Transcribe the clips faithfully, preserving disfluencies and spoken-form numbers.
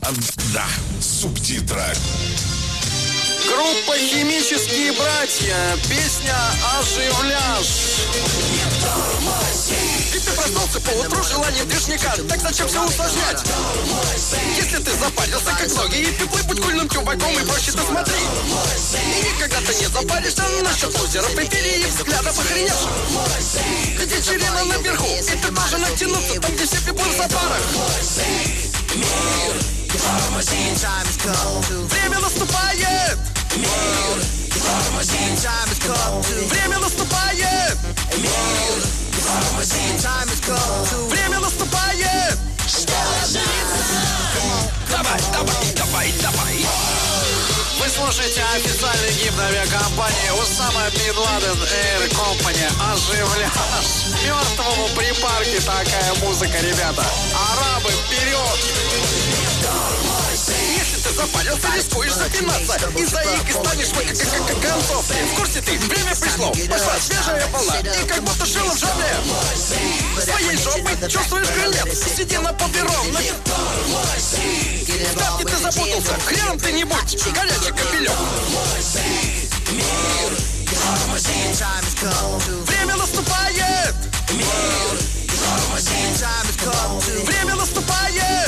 Да, субтитры. Группа «Химические братья», песня «Оживляж». И ты проснулся поутру желанием движника, так зачем все усложнять? Если ты запарился, как многие, и ты плывь будь кульным чуваком, и проще ты смотри. И никогда ты не запаришься насчет лузеров, империи и взглядов охреневших. Где черина наверху, и ты должен оттянуться там, где все пеплы в запарах. Время наступает! Время наступает! Время наступает! Давай, давай, давай, давай! Вы слушаете официальный гимн авиакомпании Усама Бин Ладен Air Company «Оживляж». Мертвому припарке такая музыка, ребята. Арабы, вперед! Если ты запалился, рискуешь запинаться. И заик, и станешь вы как, как, как концовки. В курсе ты, время пришло. Пошла свежая волна, и как будто шила в жопе. Своей жопой чувствуешь гранец. Сиди на побером. На... В тапке ты запутался. Хрен ты не будь. Горячий капелек. Время наступает. Время наступает.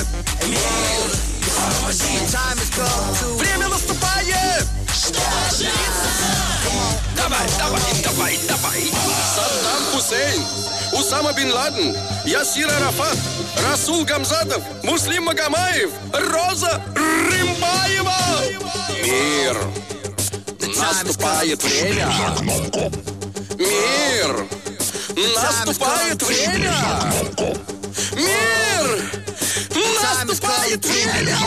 Время наступает! Давай, давай, давай, давай! Саддам Хусейн, Усама Бин Ладен, Ясир Арафат, Расул Гамзатов, Муслим Магомаев, Роза Рымбаева! Мир! Наступает время! Мир! Наступает время! Мир! Наступает время!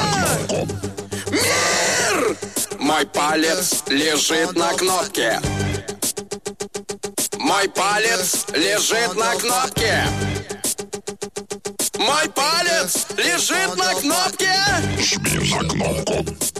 Мир! Мой палец лежит на кнопке. Мой палец лежит на кнопке. Мой палец лежит на кнопке. Жми на кнопку.